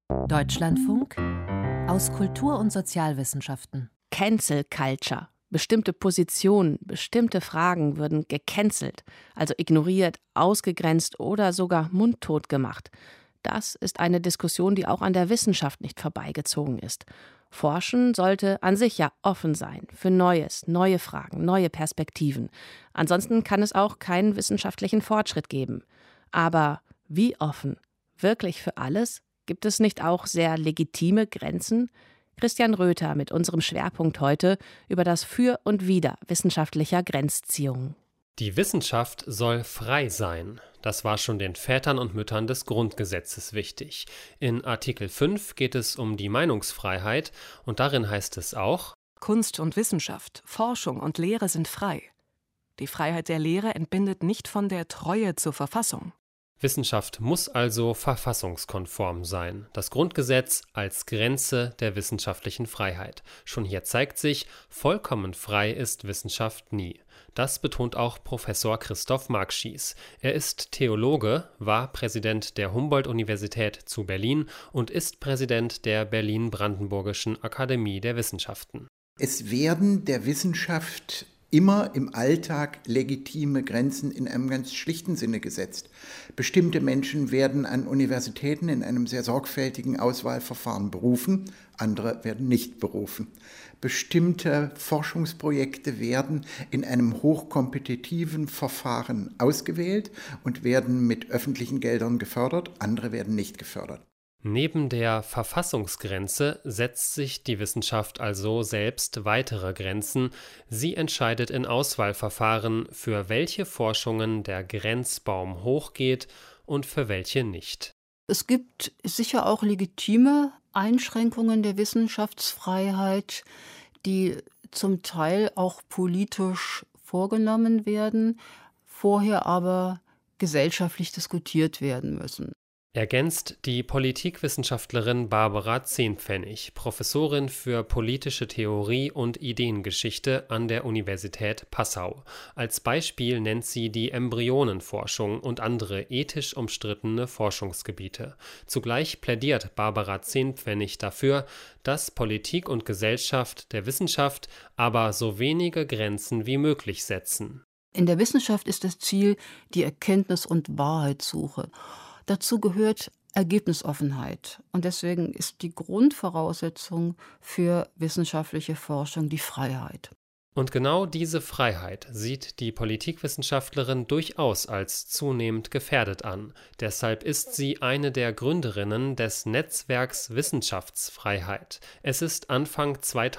Deutschlandfunk aus Kultur- und Sozialwissenschaften. Cancel Culture. Bestimmte Positionen, bestimmte Fragen würden gecancelt, also ignoriert, ausgegrenzt oder sogar mundtot gemacht. Das ist eine Diskussion, die auch an der Wissenschaft nicht vorbeigezogen ist. Forschen sollte an sich ja offen sein für Neues, neue Fragen, neue Perspektiven. Ansonsten kann es auch keinen wissenschaftlichen Fortschritt geben. Aber wie offen? Wirklich für alles? Gibt es nicht auch sehr legitime Grenzen? Christian Röther mit unserem Schwerpunkt heute über das Für und Wider wissenschaftlicher Grenzziehungen. Die Wissenschaft soll frei sein. Das war schon den Vätern und Müttern des Grundgesetzes wichtig. In Artikel 5 geht es um die Meinungsfreiheit und darin heißt es auch: Kunst und Wissenschaft, Forschung und Lehre sind frei. Die Freiheit der Lehre entbindet nicht von der Treue zur Verfassung. Wissenschaft muss also verfassungskonform sein. Das Grundgesetz als Grenze der wissenschaftlichen Freiheit. Schon hier zeigt sich, vollkommen frei ist Wissenschaft nie. Das betont auch Professor Christoph Markschies. Er ist Theologe, war Präsident der Humboldt-Universität zu Berlin und ist Präsident der Berlin-Brandenburgischen Akademie der Wissenschaften. Es werden der Wissenschaft immer im Alltag legitime Grenzen in einem ganz schlichten Sinne gesetzt. Bestimmte Menschen werden an Universitäten in einem sehr sorgfältigen Auswahlverfahren berufen, andere werden nicht berufen. Bestimmte Forschungsprojekte werden in einem hochkompetitiven Verfahren ausgewählt und werden mit öffentlichen Geldern gefördert, andere werden nicht gefördert. Neben der Verfassungsgrenze setzt sich die Wissenschaft also selbst weitere Grenzen. Sie entscheidet in Auswahlverfahren, für welche Forschungen der Grenzbaum hochgeht und für welche nicht. Es gibt sicher auch legitime Einschränkungen der Wissenschaftsfreiheit, die zum Teil auch politisch vorgenommen werden, vorher aber gesellschaftlich diskutiert werden müssen. Ergänzt die Politikwissenschaftlerin Barbara Zehnpfennig, Professorin für politische Theorie und Ideengeschichte an der Universität Passau. Als Beispiel nennt sie die Embryonenforschung und andere ethisch umstrittene Forschungsgebiete. Zugleich plädiert Barbara Zehnpfennig dafür, dass Politik und Gesellschaft der Wissenschaft aber so wenige Grenzen wie möglich setzen. In der Wissenschaft ist das Ziel die Erkenntnis- und Wahrheitssuche. Dazu gehört Ergebnisoffenheit. Und deswegen ist die Grundvoraussetzung für wissenschaftliche Forschung die Freiheit. Und genau diese Freiheit sieht die Politikwissenschaftlerin durchaus als zunehmend gefährdet an. Deshalb ist sie eine der Gründerinnen des Netzwerks Wissenschaftsfreiheit. Es ist Anfang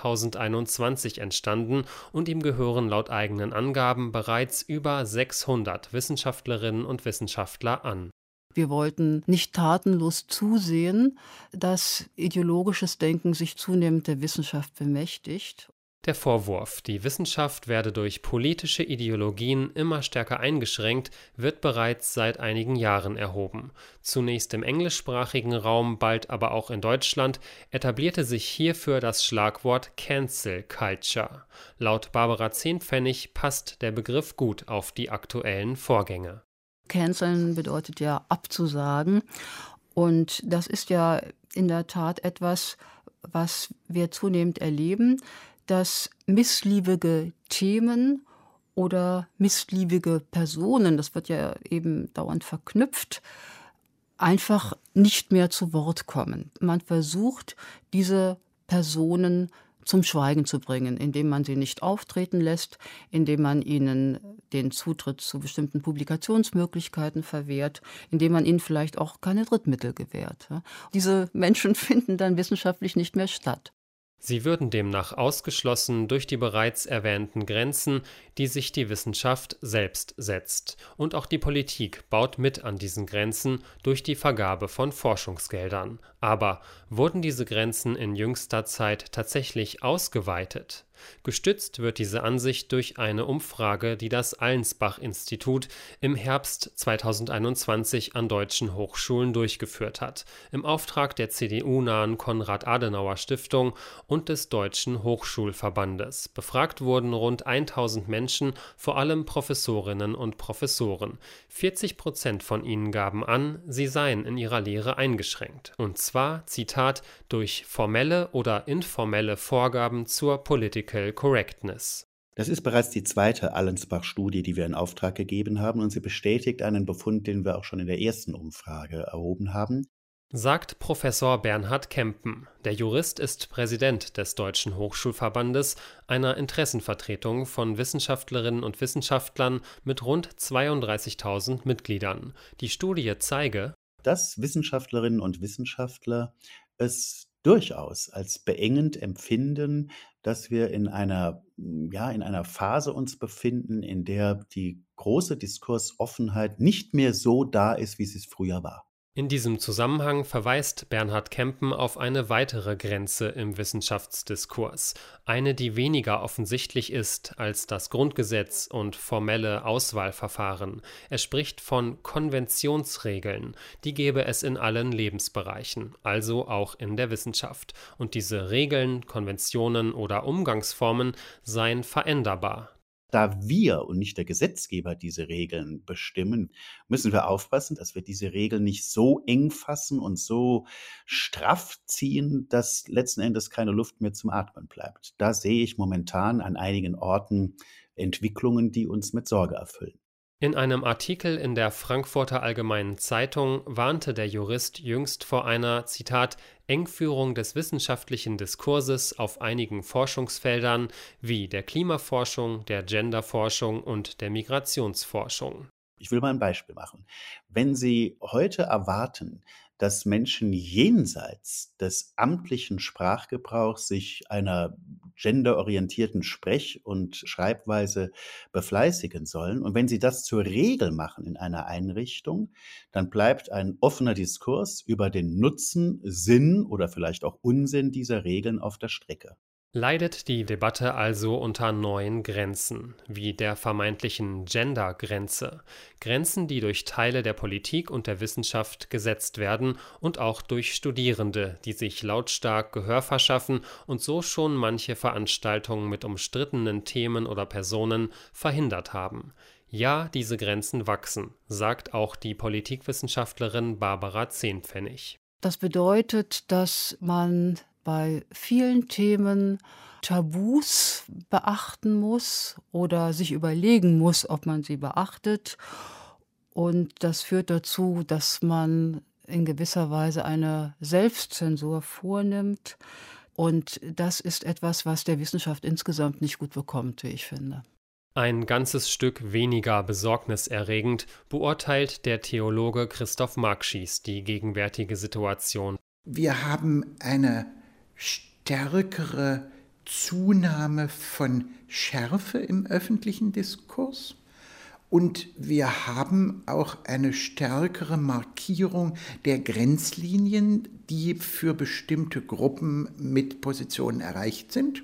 2021 entstanden und ihm gehören laut eigenen Angaben bereits über 600 Wissenschaftlerinnen und Wissenschaftler an. Wir wollten nicht tatenlos zusehen, dass ideologisches Denken sich zunehmend der Wissenschaft bemächtigt. Der Vorwurf, die Wissenschaft werde durch politische Ideologien immer stärker eingeschränkt, wird bereits seit einigen Jahren erhoben. Zunächst im englischsprachigen Raum, bald aber auch in Deutschland, etablierte sich hierfür das Schlagwort Cancel Culture. Laut Barbara Zehnpfennig passt der Begriff gut auf die aktuellen Vorgänge. Canceln bedeutet ja abzusagen. Und das ist ja in der Tat etwas, was wir zunehmend erleben, dass missliebige Themen oder missliebige Personen, das wird ja eben dauernd verknüpft, einfach nicht mehr zu Wort kommen. Man versucht, diese Personen zum Schweigen zu bringen, indem man sie nicht auftreten lässt, indem man ihnen den Zutritt zu bestimmten Publikationsmöglichkeiten verwehrt, indem man ihnen vielleicht auch keine Drittmittel gewährt. Diese Menschen finden dann wissenschaftlich nicht mehr statt. Sie würden demnach ausgeschlossen durch die bereits erwähnten Grenzen, die sich die Wissenschaft selbst setzt. Und auch die Politik baut mit an diesen Grenzen durch die Vergabe von Forschungsgeldern. Aber wurden diese Grenzen in jüngster Zeit tatsächlich ausgeweitet? Gestützt wird diese Ansicht durch eine Umfrage, die das Allensbach-Institut im Herbst 2021 an deutschen Hochschulen durchgeführt hat, im Auftrag der CDU-nahen Konrad-Adenauer-Stiftung und des Deutschen Hochschulverbandes. Befragt wurden rund 1000 Menschen, vor allem Professorinnen und Professoren. 40% von ihnen gaben an, sie seien in ihrer Lehre eingeschränkt. Und zwar, Zitat, durch formelle oder informelle Vorgaben zur Political Correctness. Das ist bereits die zweite Allensbach-Studie, die wir in Auftrag gegeben haben, und sie bestätigt einen Befund, den wir auch schon in der ersten Umfrage erhoben haben. Sagt Professor Bernhard Kempen. Der Jurist ist Präsident des Deutschen Hochschulverbandes, einer Interessenvertretung von Wissenschaftlerinnen und Wissenschaftlern mit rund 32.000 Mitgliedern. Die Studie zeige, dass Wissenschaftlerinnen und Wissenschaftler es durchaus als beengend empfinden, dass wir in einer Phase uns befinden, in der die große Diskursoffenheit nicht mehr so da ist, wie sie es früher war. In diesem Zusammenhang verweist Bernhard Kempen auf eine weitere Grenze im Wissenschaftsdiskurs, eine, die weniger offensichtlich ist als das Grundgesetz und formelle Auswahlverfahren. Er spricht von Konventionsregeln, die gäbe es in allen Lebensbereichen, also auch in der Wissenschaft. Und diese Regeln, Konventionen oder Umgangsformen seien veränderbar. Da wir und nicht der Gesetzgeber diese Regeln bestimmen, müssen wir aufpassen, dass wir diese Regeln nicht so eng fassen und so straff ziehen, dass letzten Endes keine Luft mehr zum Atmen bleibt. Da sehe ich momentan an einigen Orten Entwicklungen, die uns mit Sorge erfüllen. In einem Artikel in der Frankfurter Allgemeinen Zeitung warnte der Jurist jüngst vor einer, Zitat, Engführung des wissenschaftlichen Diskurses auf einigen Forschungsfeldern wie der Klimaforschung, der Genderforschung und der Migrationsforschung. Ich will mal ein Beispiel machen. Wenn Sie heute erwarten, dass Menschen jenseits des amtlichen Sprachgebrauchs sich einer genderorientierten Sprech- und Schreibweise befleißigen sollen, und wenn sie das zur Regel machen in einer Einrichtung, dann bleibt ein offener Diskurs über den Nutzen, Sinn oder vielleicht auch Unsinn dieser Regeln auf der Strecke. Leidet die Debatte also unter neuen Grenzen, wie der vermeintlichen Gender-Grenze. Grenzen, die durch Teile der Politik und der Wissenschaft gesetzt werden und auch durch Studierende, die sich lautstark Gehör verschaffen und so schon manche Veranstaltungen mit umstrittenen Themen oder Personen verhindert haben. Ja, diese Grenzen wachsen, sagt auch die Politikwissenschaftlerin Barbara Zehnpfennig. Das bedeutet, dass man bei vielen Themen Tabus beachten muss oder sich überlegen muss, ob man sie beachtet. Und das führt dazu, dass man in gewisser Weise eine Selbstzensur vornimmt. Und das ist etwas, was der Wissenschaft insgesamt nicht gut bekommt, wie ich finde. Ein ganzes Stück weniger besorgniserregend beurteilt der Theologe Christoph Markschies die gegenwärtige Situation. Wir haben eine stärkere Zunahme von Schärfe im öffentlichen Diskurs und wir haben auch eine stärkere Markierung der Grenzlinien, die für bestimmte Gruppen mit Positionen erreicht sind.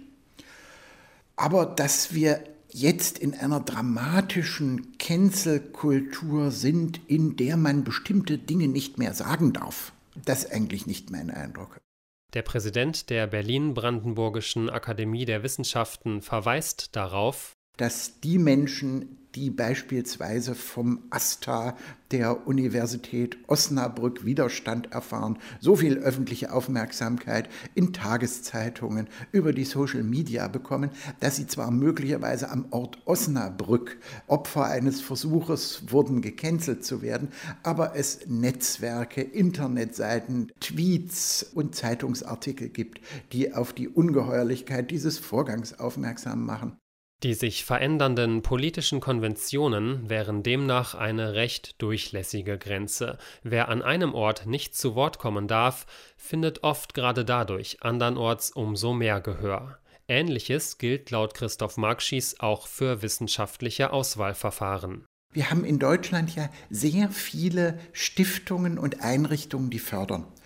Aber dass wir jetzt in einer dramatischen Cancel-Kultur sind, in der man bestimmte Dinge nicht mehr sagen darf, das ist eigentlich nicht mein Eindruck. Der Präsident der Berlin-Brandenburgischen Akademie der Wissenschaften verweist darauf, dass die Menschen, die beispielsweise vom AStA der Universität Osnabrück Widerstand erfahren, so viel öffentliche Aufmerksamkeit in Tageszeitungen über die Social Media bekommen, dass sie zwar möglicherweise am Ort Osnabrück Opfer eines Versuches wurden, gecancelt zu werden, aber es Netzwerke, Internetseiten, Tweets und Zeitungsartikel gibt, die auf die Ungeheuerlichkeit dieses Vorgangs aufmerksam machen. Die sich verändernden politischen Konventionen wären demnach eine recht durchlässige Grenze. Wer an einem Ort nicht zu Wort kommen darf, findet oft gerade dadurch andernorts umso mehr Gehör. Ähnliches gilt laut Christoph Markschies auch für wissenschaftliche Auswahlverfahren. Wir haben in Deutschland ja sehr viele Stiftungen und Einrichtungen, die fördern.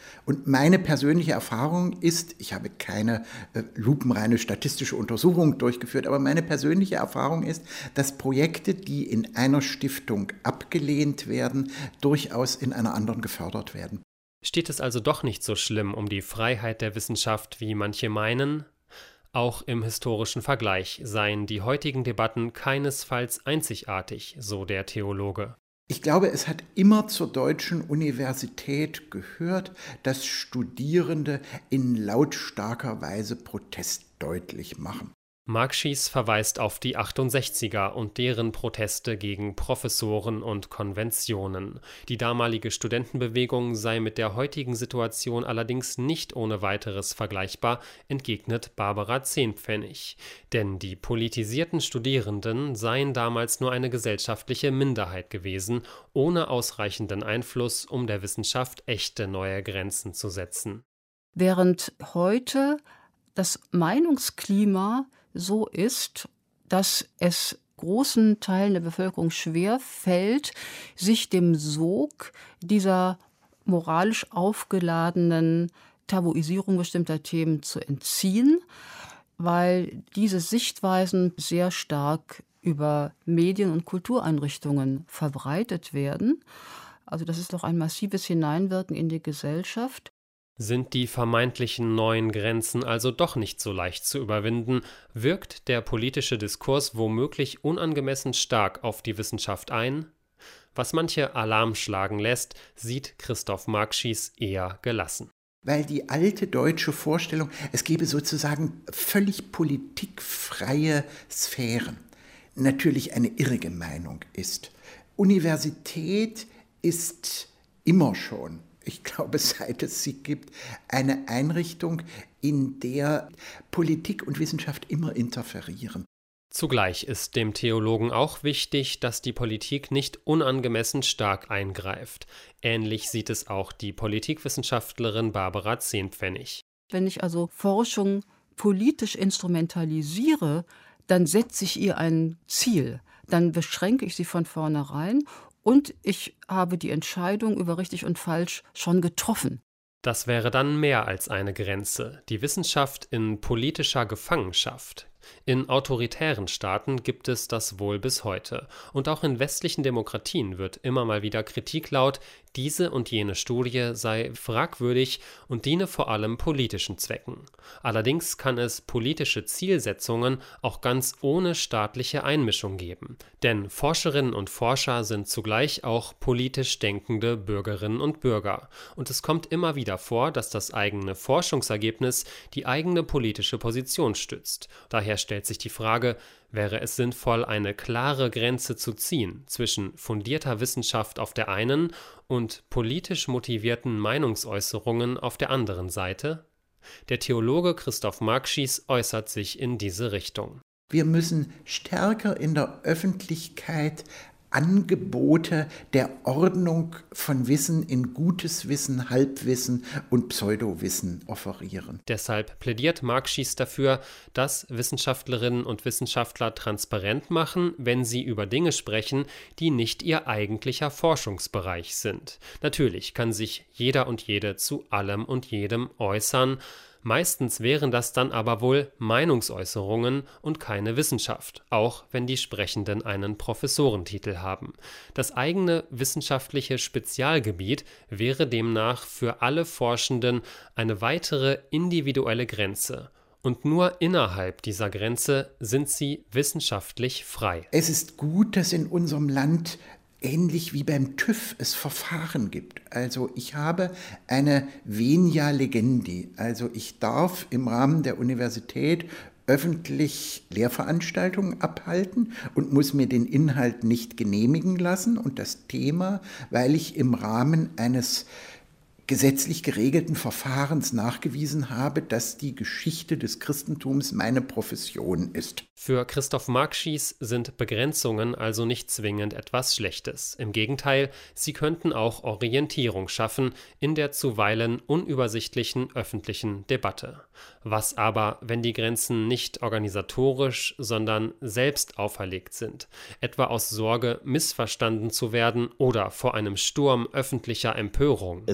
Und meine persönliche Erfahrung ist, ich habe keine lupenreine statistische Untersuchung durchgeführt, aber meine persönliche Erfahrung ist, dass Projekte, die in einer Stiftung abgelehnt werden, durchaus in einer anderen gefördert werden. Steht es also doch nicht so schlimm um die Freiheit der Wissenschaft, wie manche meinen? Auch im historischen Vergleich seien die heutigen Debatten keinesfalls einzigartig, so der Theologe. Ich glaube, es hat immer zur deutschen Universität gehört, dass Studierende in lautstarker Weise Protest deutlich machen. Mark Schiess verweist auf die 68er und deren Proteste gegen Professoren und Konventionen. Die damalige Studentenbewegung sei mit der heutigen Situation allerdings nicht ohne weiteres vergleichbar, entgegnet Barbara Zehnpfennig. Denn die politisierten Studierenden seien damals nur eine gesellschaftliche Minderheit gewesen, ohne ausreichenden Einfluss, um der Wissenschaft echte neue Grenzen zu setzen. Während heute das Meinungsklima so ist, dass es großen Teilen der Bevölkerung schwer fällt, sich dem Sog dieser moralisch aufgeladenen Tabuisierung bestimmter Themen zu entziehen, weil diese Sichtweisen sehr stark über Medien- und Kultureinrichtungen verbreitet werden. Also das ist doch ein massives Hineinwirken in die Gesellschaft. Sind die vermeintlichen neuen Grenzen also doch nicht so leicht zu überwinden, wirkt der politische Diskurs womöglich unangemessen stark auf die Wissenschaft ein? Was manche Alarm schlagen lässt, sieht Christoph Mark Schiess eher gelassen. Weil die alte deutsche Vorstellung, es gebe sozusagen völlig politikfreie Sphären, natürlich eine irrige Meinung ist. Universität ist immer schon, ich glaube, seit es sie gibt, eine Einrichtung, in der Politik und Wissenschaft immer interferieren. Zugleich ist dem Theologen auch wichtig, dass die Politik nicht unangemessen stark eingreift. Ähnlich sieht es auch die Politikwissenschaftlerin Barbara Zehnpfennig. Wenn ich also Forschung politisch instrumentalisiere, dann setze ich ihr ein Ziel. Dann beschränke ich sie von vornherein. Und ich habe die Entscheidung über richtig und falsch schon getroffen. Das wäre dann mehr als eine Grenze. Die Wissenschaft in politischer Gefangenschaft. In autoritären Staaten gibt es das wohl bis heute. Und auch in westlichen Demokratien wird immer mal wieder Kritik laut, diese und jene Studie sei fragwürdig und diene vor allem politischen Zwecken. Allerdings kann es politische Zielsetzungen auch ganz ohne staatliche Einmischung geben. Denn Forscherinnen und Forscher sind zugleich auch politisch denkende Bürgerinnen und Bürger. Und es kommt immer wieder vor, dass das eigene Forschungsergebnis die eigene politische Position stützt. Daher stellt sich die Frage, wäre es sinnvoll, eine klare Grenze zu ziehen zwischen fundierter Wissenschaft auf der einen und politisch motivierten Meinungsäußerungen auf der anderen Seite? Der Theologe Christoph Mark Schiess äußert sich in diese Richtung. Wir müssen stärker in der Öffentlichkeit Angebote der Ordnung von Wissen in gutes Wissen, Halbwissen und Pseudowissen offerieren. Deshalb plädiert Mark Schiess dafür, dass Wissenschaftlerinnen und Wissenschaftler transparent machen, wenn sie über Dinge sprechen, die nicht ihr eigentlicher Forschungsbereich sind. Natürlich kann sich jeder und jede zu allem und jedem äußern. Meistens wären das dann aber wohl Meinungsäußerungen und keine Wissenschaft, auch wenn die Sprechenden einen Professorentitel haben. Das eigene wissenschaftliche Spezialgebiet wäre demnach für alle Forschenden eine weitere individuelle Grenze. Und nur innerhalb dieser Grenze sind sie wissenschaftlich frei. Es ist gut, dass in unserem Land ähnlich wie beim TÜV es Verfahren gibt. Also ich habe eine Venia Legendi, also ich darf im Rahmen der Universität öffentlich Lehrveranstaltungen abhalten und muss mir den Inhalt nicht genehmigen lassen und das Thema, weil ich im Rahmen eines gesetzlich geregelten Verfahrens nachgewiesen habe, dass die Geschichte des Christentums meine Profession ist. Für Christoph Mark Schiess sind Begrenzungen also nicht zwingend etwas Schlechtes. Im Gegenteil, sie könnten auch Orientierung schaffen in der zuweilen unübersichtlichen öffentlichen Debatte. Was aber, wenn die Grenzen nicht organisatorisch, sondern selbst auferlegt sind, etwa aus Sorge, missverstanden zu werden oder vor einem Sturm öffentlicher Empörung? Es hilft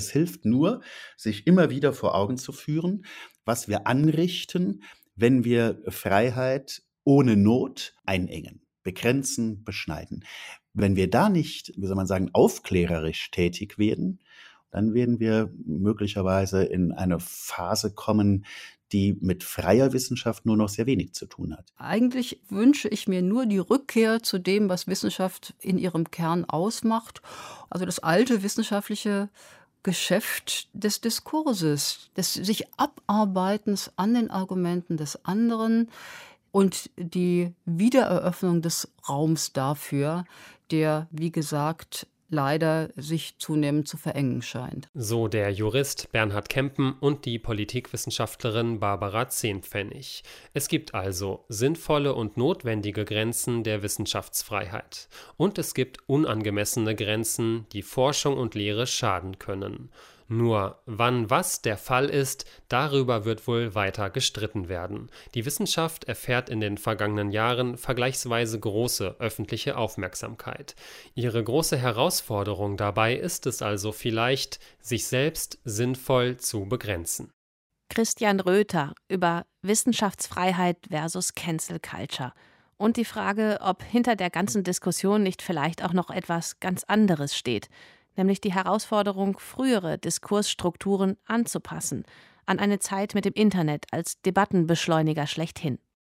hilft nur, sich immer wieder vor Augen zu führen, was wir anrichten, wenn wir Freiheit ohne Not einengen, begrenzen, beschneiden. Wenn wir da nicht, wie soll man sagen, aufklärerisch tätig werden, dann werden wir möglicherweise in eine Phase kommen, die mit freier Wissenschaft nur noch sehr wenig zu tun hat. Eigentlich wünsche ich mir nur die Rückkehr zu dem, was Wissenschaft in ihrem Kern ausmacht. Also das alte wissenschaftliche Geschäft des Diskurses, des sich Abarbeitens an den Argumenten des anderen und die Wiedereröffnung des Raums dafür, der, wie gesagt, leider sich zunehmend zu verengen scheint. So der Jurist Bernhard Kempen und die Politikwissenschaftlerin Barbara Zehnpfennig. Es gibt also sinnvolle und notwendige Grenzen der Wissenschaftsfreiheit. Und es gibt unangemessene Grenzen, die Forschung und Lehre schaden können. Nur wann was der Fall ist, darüber wird wohl weiter gestritten werden. Die Wissenschaft erfährt in den vergangenen Jahren vergleichsweise große öffentliche Aufmerksamkeit. Ihre große Herausforderung dabei ist es also vielleicht, sich selbst sinnvoll zu begrenzen. Christian Röther über Wissenschaftsfreiheit versus Cancel Culture. Und die Frage, ob hinter der ganzen Diskussion nicht vielleicht auch noch etwas ganz anderes steht. Nämlich die Herausforderung, frühere Diskursstrukturen anzupassen, an eine Zeit mit dem Internet als Debattenbeschleuniger schlechthin.